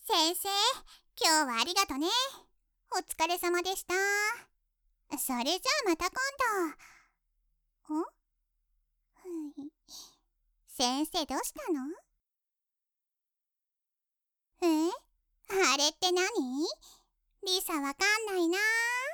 先生、今日はありがとね。お疲れ様でした。それじゃあまた今度。先生どうしたの？あれって何？リサわかんないな。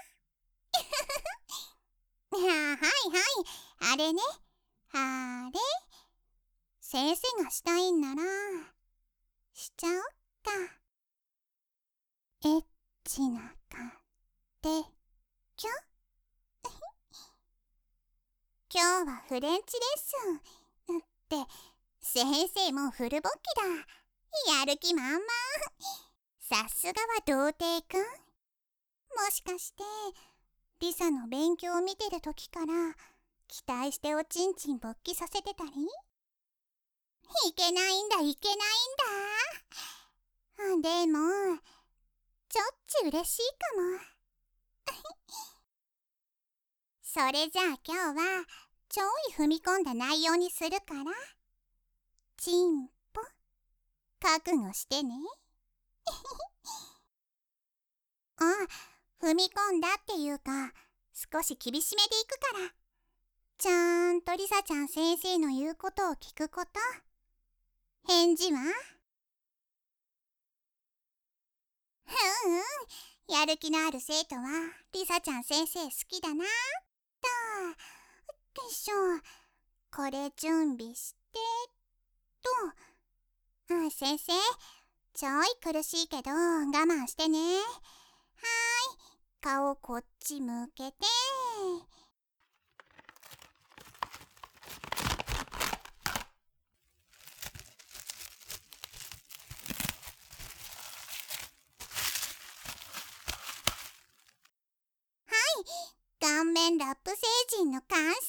はいはい、あれね。あれ。先生がしたいんなら、しちゃおっか。エッチなかってきょ今日はフレンチレッスンって先生もうフルボッキだ。やる気満々。さすがは童貞くん。もしかしてリサの勉強を見てる時から期待しておちんちん勃起させてたり？いけないんだいけないんだ。でもちょっち嬉しいかも。それじゃあ今日はちょい踏み込んだ内容にするから、チンポ覚悟してね。踏み込んだっていうか少し厳しめでいくから、ちゃんとリサちゃん先生の言うことを聞くこと。返事は？やる気のある生徒はリサちゃん先生好きだな。よいしょ、これ準備して先生、ちょい苦しいけど我慢してね。顔こっち向けて。顔面ラップ星人の完成。面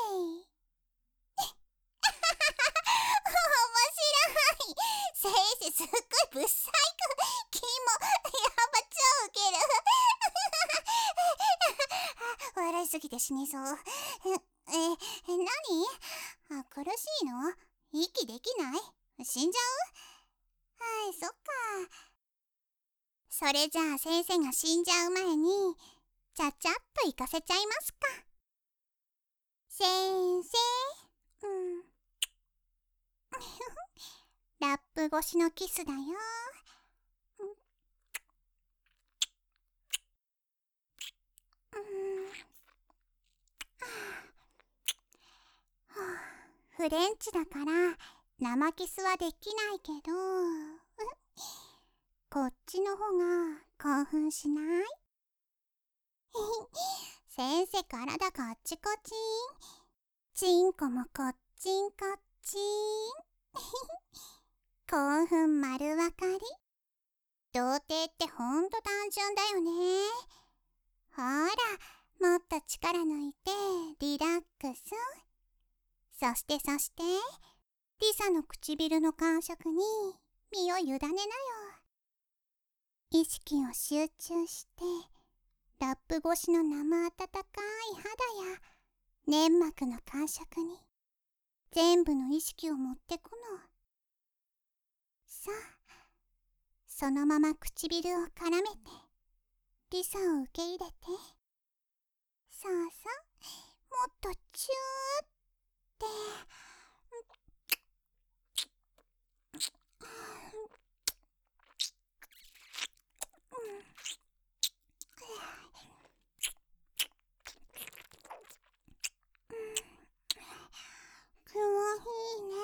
白い。先生すっごいぶっさいく。キモ。やば、超ウケる。笑いすぎて死にそう。何？苦しいの？息できない？死んじゃう？そっか。それじゃあ先生が死んじゃう前にちゃちゃっと行かせちゃいますか。先生、ラップ越しのキスだよ。フレンチだから生キスはできないけど、こっちの方が興奮しない？先生体こっちこちん。チンコもこっちんこっちん。興奮丸わかり。童貞ってほんと単純だよね。ほら、もっと力抜いてリラックス。そしてリサの唇の感触に身を委ねなよ。意識を集中してラップ越しの生温かい肌や粘膜の感触に全部の意識を持ってこの。さあ、そのまま唇を絡めてリサを受け入れて。そうそう、もっとチューって。気持ちいいね。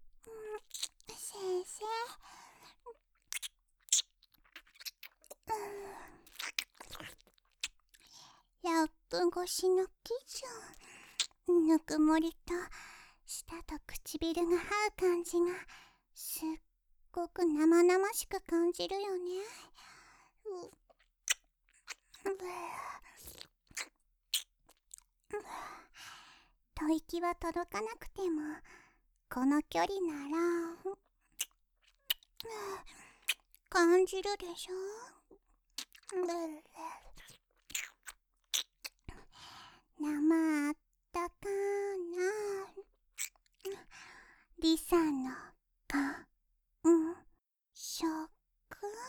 先生。ラップ越しのキス。ぬくもりと舌と唇が合う感じがすっごく生々しく感じるよね。吐息は届かなくてもこの距離なら感じるでしょ。生あったかなリサの感触。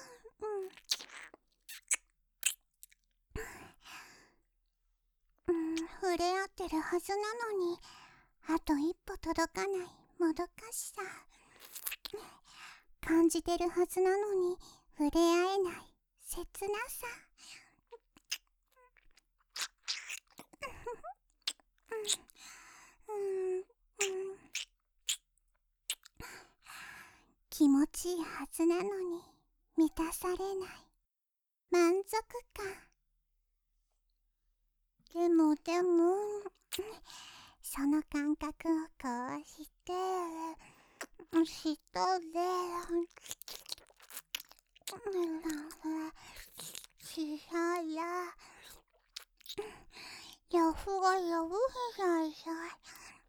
触れ合ってるはずなのに、あと一歩届かないもどかしさ。感じてるはずなのに触れ合えない切なさ。気持ちいいはずなのに満たされない満足感。でもその感覚をこうして一人でしやややふがやぶひさいさい。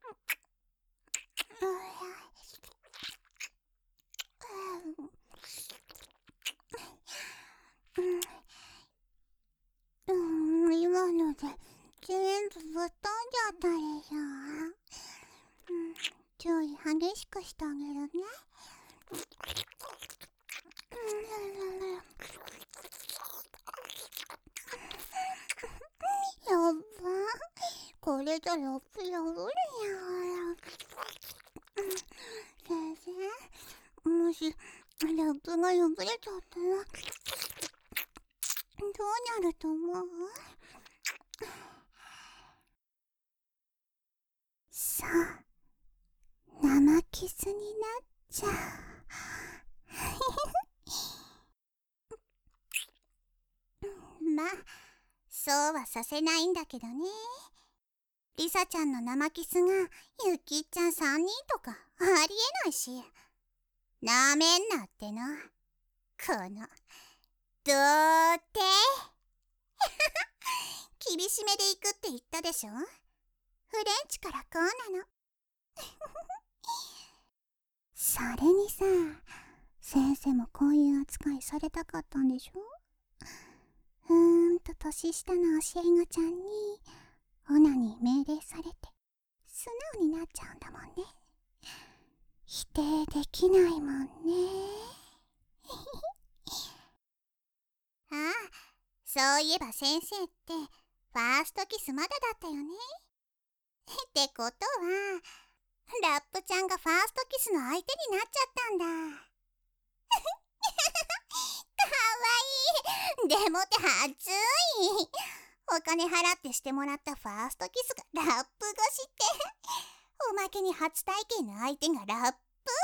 今ので全部ぶっ飛んじゃったでしょ。ちょい激しくしてあげるね。やっば、これじゃラップ破れや。先生、もしラップが破れちゃったらどうなると思う？そう、生キスになっちゃう。まあ、そうはさせないんだけどね。リサちゃんの生キスがユキちゃん3人とかありえないし。なめんなっての。この、どうって厳しめでいくって言ったでしょ。フレンチからこうなの。それにさ、先生もこういう扱いされたかったんでしょ。年下の教え子ちゃんにオナに命令されて素直になっちゃうんだもんね。否定できないもんね。ああ、そういえば先生ってファーストキスまだだったよね。ってことはラップちゃんがファーストキスの相手になっちゃったんだ。かわいい。でもって熱い。お金払ってしてもらったファーストキスがラップ越しって、おまけに初体験の相手がラップ。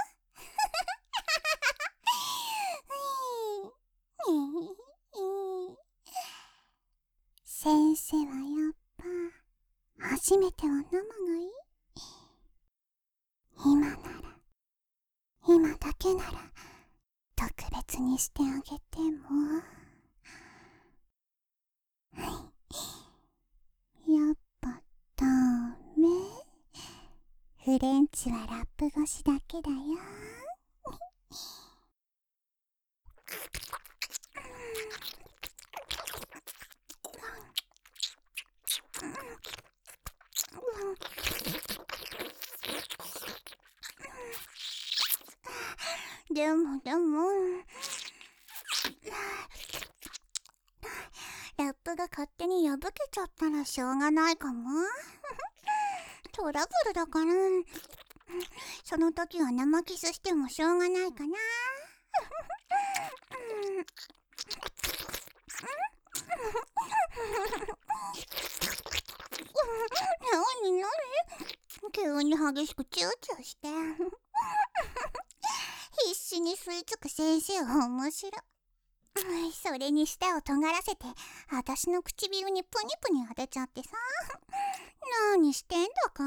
先生はやっぱ初めては生がいい。今だけなら特別にしてあげても。やっぱダメ。フレンチはラップ越しだけだよ。でもラップが勝手に破けちゃったらしょうがないかも。トラブルだから、その時は生キスしてもしょうがないかな。何急に激しくチューチューして。必死に吸い付く先生は面白い。それに舌を尖らせて私の唇にプニプニ当てちゃってさ。何してんだか。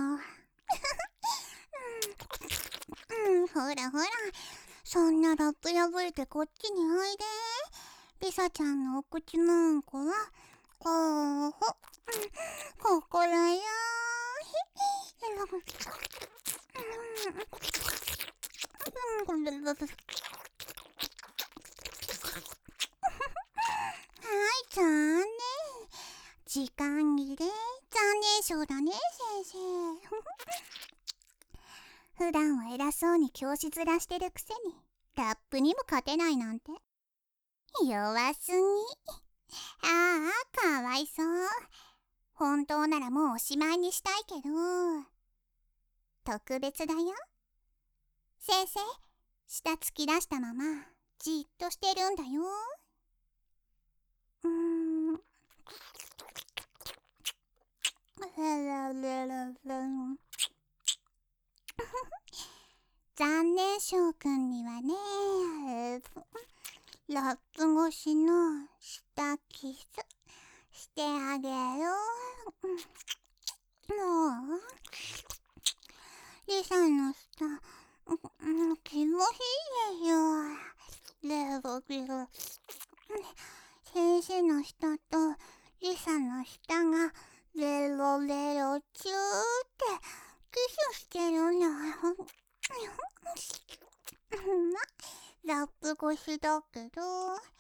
ほらほら、そんなラップ破れてこっちにおいで。リサちゃんのお口のんこはここだよ。はい残念。時間切れ。残念賞だね先生。普段は偉そうに教師面してるくせにラップにも勝てないなんて弱すぎ。ああかわいそう。 本当ならもうおしまいにしたいけど、特別だよ。先生、舌突き出したままじっとしてるんだよ。残念翔くんにはね、ラップ越しの舌キスしてあげる。リサの舌、気持ちいいですよ。先生の舌とリサの舌がレロレロチューってキスしてるんだよ。ラップ越しだけど、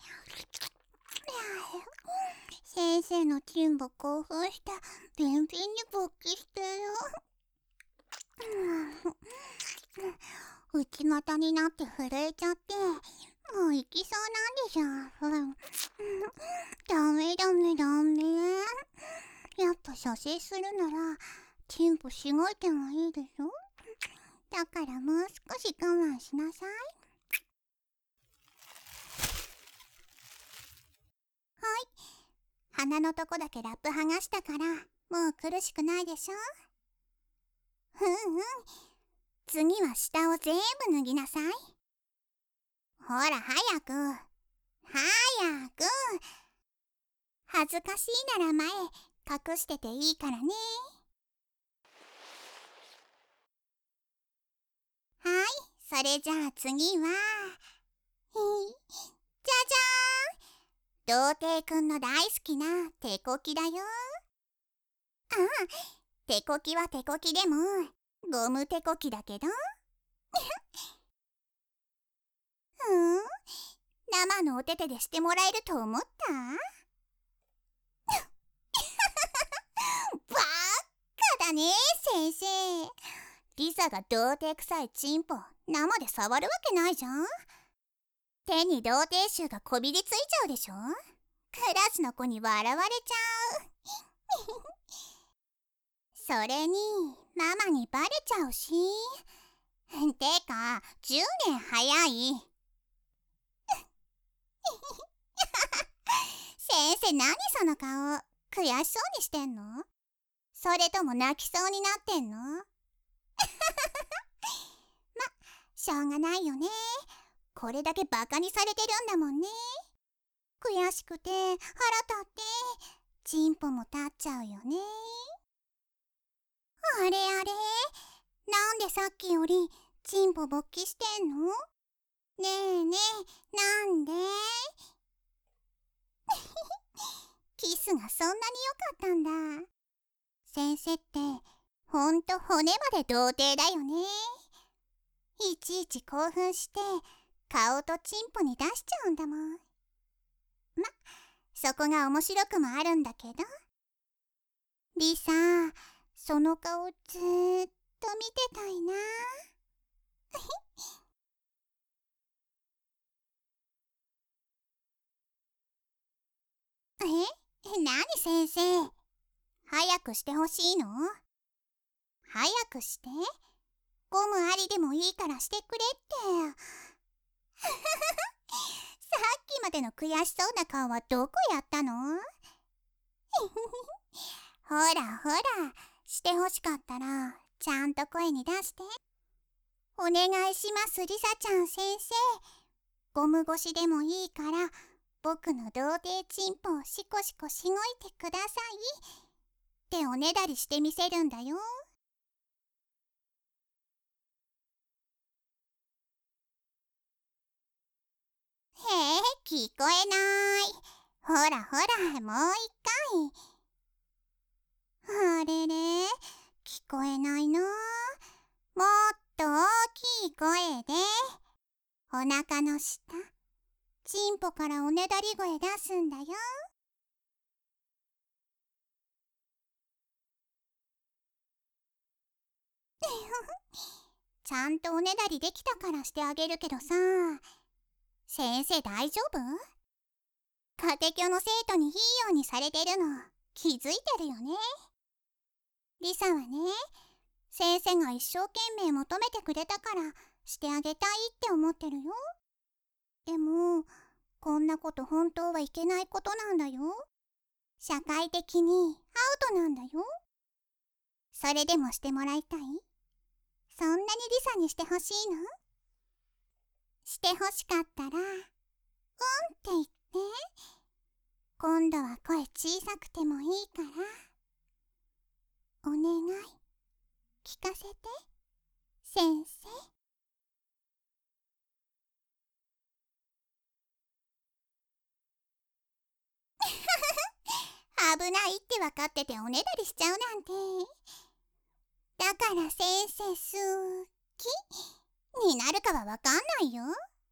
先生のチンポ興奮してビンビンに勃起してる。内股になって震えちゃって、もう行きそうなんでしょ。ダメダメダメ。やっぱ射精するならチンポしごいてもいいでしょ。だからもう少し我慢しなさい。はい、鼻のとこだけラップ剥がしたからもう苦しくないでしょ。次は下を全部脱ぎなさい。ほら早く早く。恥ずかしいなら前隠してていいからね。はい、それじゃあ次はじゃじゃーん、童貞くんの大好きな手こきだよ。手こきは手こきでもゴム手こきだけど生のお手手でしてもらえると思った？バッカだね先生。リサが童貞臭いチンポ生で触るわけないじゃん。手に童貞臭がこびりついちゃうでしょ。クラスの子に笑われちゃう。それにママにバレちゃうし。てか10年早い。先生何その顔、悔しそうにしてんの？それとも泣きそうになってんの？しょうがないよね。これだけバカにされてるんだもんね。悔しくて腹立ってチンポも立っちゃうよね。あれあれ、なんでさっきよりチンポ勃起してんの？ねえねえ、なんで？キスがそんなに良かったんだ。先生ってほんと骨まで童貞だよね。いちいち興奮して顔とチンポに出しちゃうんだもん。そこが面白くもあるんだけど。リサ、その顔ずーっと見てたいな。何先生、早くしてほしいの？早くして。ゴムありでもいいからしてくれって。さっきまでの悔しそうな顔はどこやったの？ほらほら、してほしかったらちゃんと声に出して。お願いしますリサちゃん先生。ゴム越しでもいいから僕の童貞チンポをシコシコしごいてくださいっておねだりしてみせるんだよ。聞こえない。ほらほら、もう一回。あれれ、聞こえないな。もっと大きい声で。お腹の下、チンポからおねだり声出すんだよ。ちゃんとおねだりできたからしてあげるけどさ、先生大丈夫？家庭教の生徒にいいようにされてるの気づいてるよね。リサはね、先生が一生懸命求めてくれたからしてあげたいって思ってるよ。でもこんなこと本当はいけないことなんだよ。社会的にアウトなんだよ。それでもしてもらいたい？そんなにリサにしてほしいの？してほしかったらうんって言って。今度は声小さくてもいいからお願い聞かせて先生。危ないって分かってておねだりしちゃうなんて。だから先生好きになるかは分かんないよ。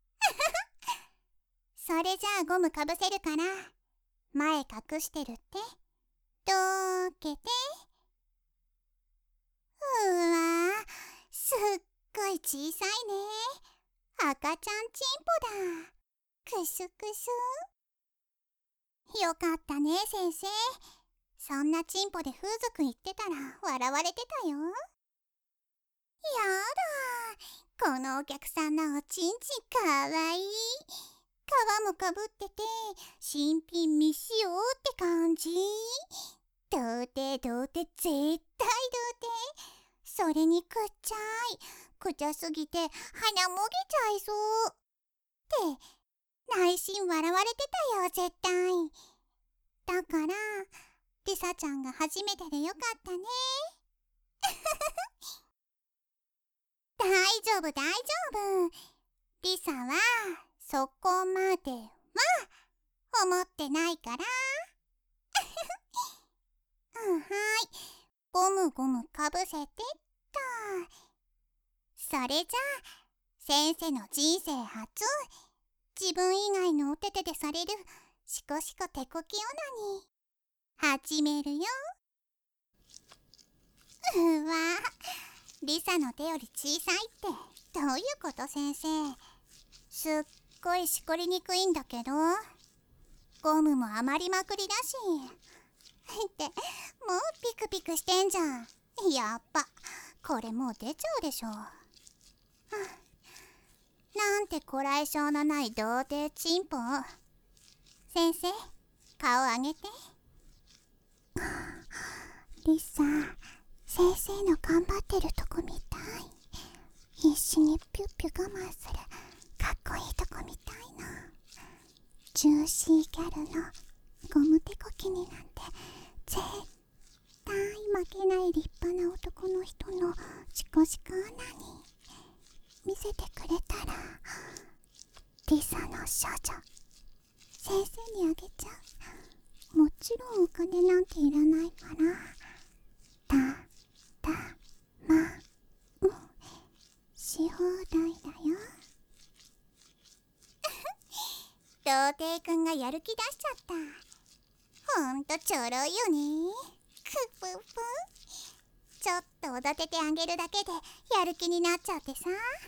それじゃあゴムかぶせるから前隠してるってどけて。うわー、すっごい小さいね。赤ちゃんチンポだ。クスクス。よかったね先生。そんなチンポで風俗行ってたら笑われてたよ。やだ、このお客さんのおちんちんかわいい。皮もかぶってて新品未使用って感じ。童貞童貞絶対童貞。それにくっちゃい。くちゃすぎて鼻もげちゃいそうって内心笑われてたよ絶対。だからリサちゃんが初めてでよかったね。大丈夫大丈夫。リサはそこまでは思ってないから。うん、はい、ゴムゴムかぶせてっと。それじゃあ先生の人生初、自分以外のお手手でされるシコシコ手こきオナニー始めるよ。うわ、リサの手より小さいってどういうこと先生。すっごいしこりにくいんだけど。ゴムも余りまくりだし。ってもうピクピクしてんじゃん。やっぱこれもう出ちゃうでしょ。なんてこらえ性のない童貞チンポ。先生、顔上げて。リサ、先生の頑張ってるとこ見たい。必死にピュッピュ我慢するかっこいいとこ見たいな。ジューシーギャルのゴム手こきになんて絶対負けない立派な男の人のシコシコオナニー見せてくれたら、リサの少女先生にあげちゃう。もちろんお金なんていらないから、たまし放題だよ。童貞くんがやる気出しちゃった。ほんとちょろいよね。くぷぷ。ちょっとおだててあげるだけでやる気になっちゃってさ。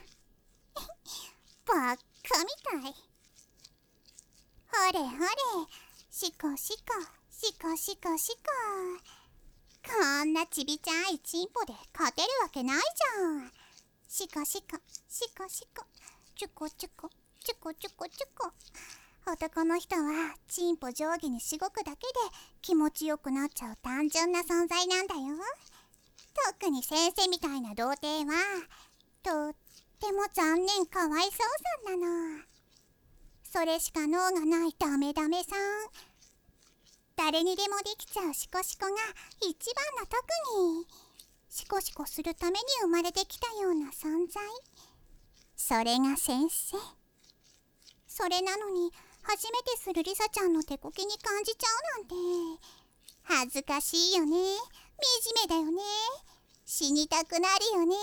ばっかみたい。ほれほれ、シコシコシコシコシコ。こんなちびちゃいチンポで勝てるわけないじゃん。シコシコシコシコ、チュコチュコチュコチュコチュコ。男の人はチンポ上下にしごくだけで気持ちよくなっちゃう単純な存在なんだよ。特に先生みたいな童貞はとっても残念かわいそうさんなの。それしか脳がないダメダメさん。誰にでもできちゃうシコシコが一番の特に。シコシコするために生まれてきたような存在。それが先生。それなのに初めてするリサちゃんの手こきに感じちゃうなんて恥ずかしいよね。惨めだよね。死にたくなるよね。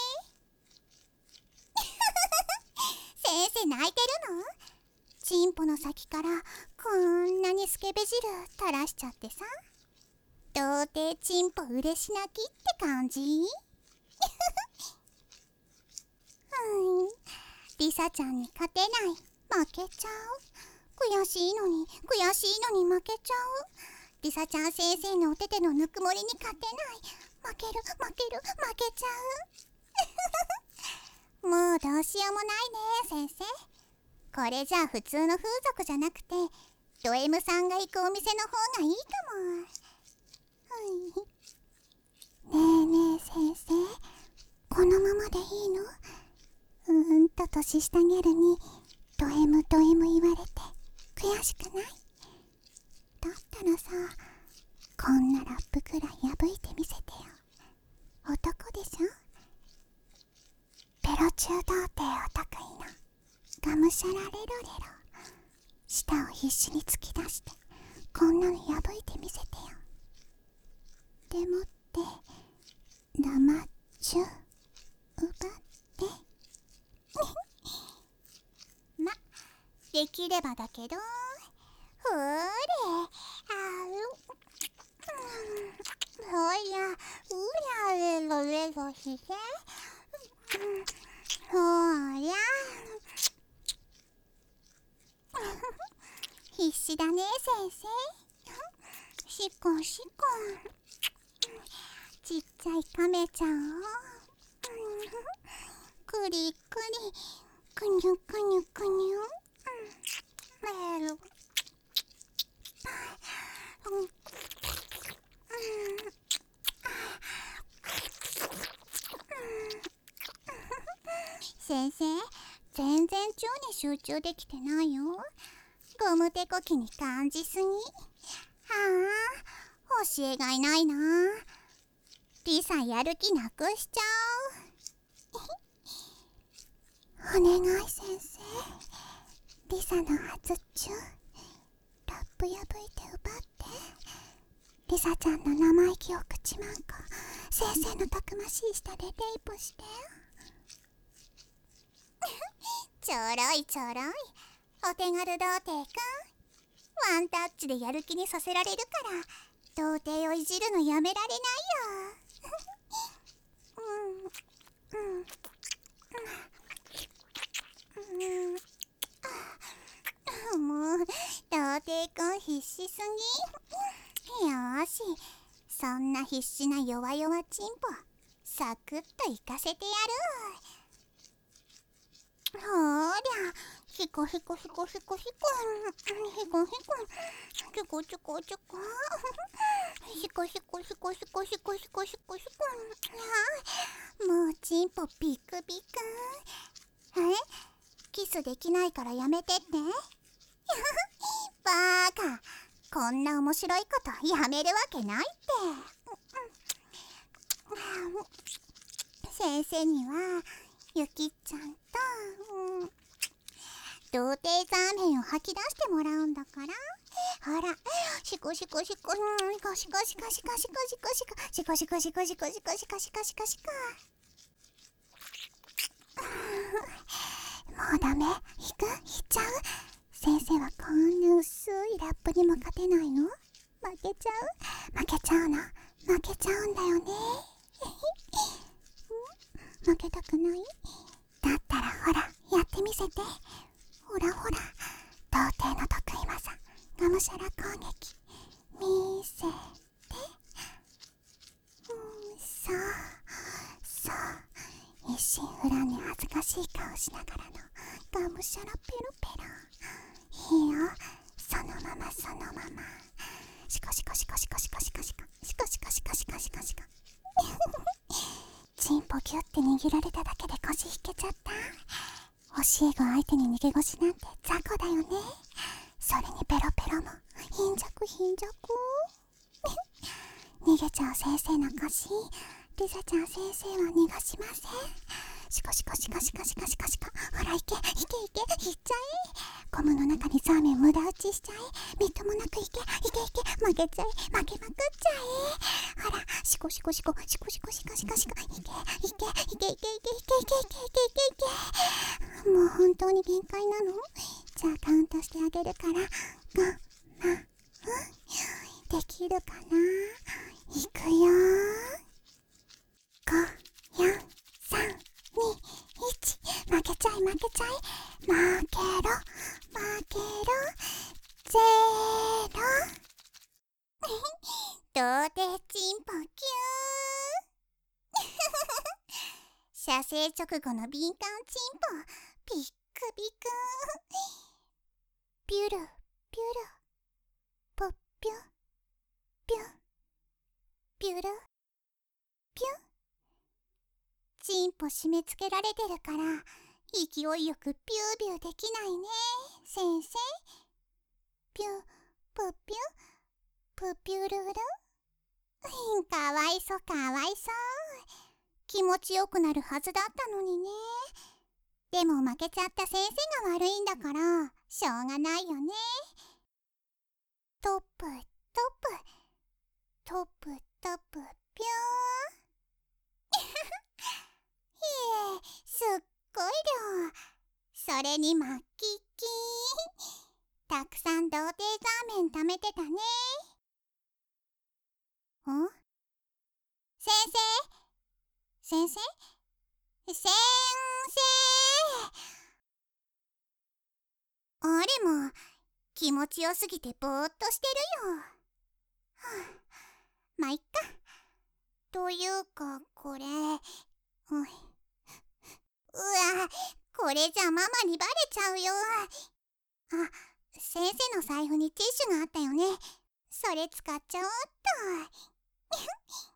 先生泣いてるの？チンポの先からこんなにスケベ汁垂らしちゃってさ。童貞チンポ嬉し泣きって感じ。リサちゃんに勝てない。負けちゃう。悔しいのに負けちゃう。 リサちゃん先生のお手手のぬくもりに勝てない。負けちゃう。もうどうしようもないね、先生。これじゃあ普通の風俗じゃなくてド M さんが行くお店の方がいいかも。ねえねえ先生、このままでいいの？年下ギャルにド M 言われて悔しくない？だったらさ、こんなラップくらい破いてみせてよ。男でしょ？ペロ中童貞お得意のがむしゃらレロレロ。舌を必死に突き出してこんなの破いてみせてよ。でもって生中奪ってま、できればだけど、ほーれ、ほりゃ、レロレロして、ほりゃ、必死だね先生。しこしこ、ちっちゃいカメちゃんをくりくり、くにゅくにゅくにゅ、先生、全然腸に集中できてないよ。ゴム手こきに感じすぎ。はあ、教えがいないな。リサやる気なくしちゃう。お願い先生、リサの初チュー、ラップ破いて奪って。リサちゃんの生意気を口まんこ、先生のたくましい舌でレイプして。ちょろいちょろい、お手軽童貞くん。ワンタッチでやる気にさせられるから童貞をいじるのやめられないよ。もう童貞くん必死すぎ。よーし、そんな必死な弱々チンポサクッといかせてやる。ほーりゃ、ひこひこひこひこひこ、ひこひこ、ちょこちょこちょこ、ひこひこひこひこひこひこひこひこ。もうチンポビクビク。キスできないからやめてって。バーカ、こんな面白いことやめるわけないって。先生にはゆきちゃんと、童貞ザーメンを吐き出してもらうんだから。ほら、シコシコシコ、ゴシゴシゴシゴシゴシゴシゴシゴシゴシゴシゴシゴシゴシゴシゴシゴシゴ。もうダメ、引っちゃう。先生はこんな薄いラップにも勝てないの？負けちゃうの、負けちゃうんだよね。負けたくない？だったらほら、やってみせて。ほらほら、童貞の得意技、がむしゃら攻撃見せて。そうそう、一心不乱に恥ずかしい顔しながらのがむしゃらペロペロ。いいよ、そのままそのまま。シコシコシコシコシコシコシコシコシコシコシコシコシコ。チンポギュって握られただけで腰引けちゃった。教え子相手に逃げ腰なんて雑魚だよね。それにペロペロも貧弱。逃げちゃう先生の腰、リサちゃん先生は逃がしません。シコシコシコシコシコシコシコ。ほら、いけいっちゃえ。ゴムの中にザーメン無駄打ちしちゃえ。みっともなくいけ、負けちゃえ、負けまくっちゃえ。ほら、シコシコシコシコシコシコシコシコ。いけ。もう本当に限界なの？じゃあカウントしてあげるから、できるかな？いくよー。5、4、3、2、1。負けちゃえ。負けろ。ゼロ。 童貞チンポキュー射精直後の敏感チンポピックピクピュルピュルポッピュピュピュルピュチンポ締め付けられてるから勢いよくピュービューできないね先生。ピュプピュプピュルルかわいそかわいそ。気持ちよくなるはずだったのにね。でも負けちゃった先生が悪いんだからしょうがないよね。トップトップトップトップピューすっごい量。それにマッキッキーたくさん童貞ザーメン貯めてたね。ん先生先生先生。あれも気持ちよすぎてぼーっとしてるよ。はあ、まあ、いっか。というかこれうわ、これじゃママにバレちゃうよ。あ、先生の財布にティッシュがあったよね。それ使っちゃおうっと。